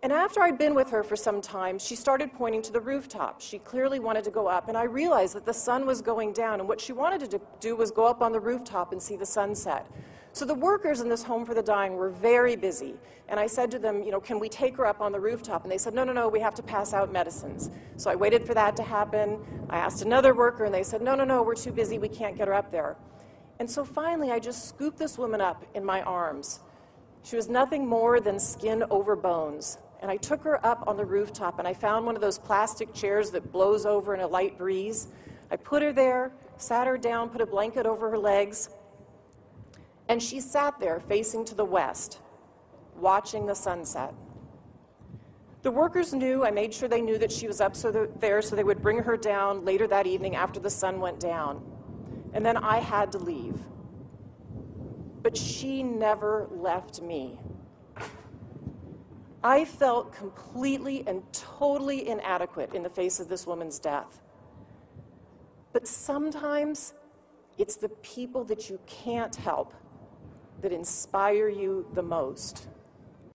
And after I'd been with her for some time, she started pointing to the rooftop. She clearly wanted to go up, and I realized that the sun was going down, and what she wanted to do was go up on the rooftop and see the sunset. So the workers in this home for the dying were very busy, and I said to them, can we take her up on the rooftop? And they said, no, we have to pass out medicines. So I waited for that to happen. I asked another worker, and they said, no, we're too busy, we can't get her up there. And so finally, I just scooped this woman up in my arms. She was nothing more than skin over bones. And I took her up on the rooftop, and I found one of those plastic chairs that blows over in a light breeze. I put her there, sat her down, put a blanket over her legs, and she sat there facing to the west, watching the sunset. The workers knew, I made sure they knew that she was up there so they would bring her down later that evening after the sun went down. And then I had to leave. But she never left me. I felt completely and totally inadequate in the face of this woman's death. But sometimes it's the people that you can't help that inspire you the most.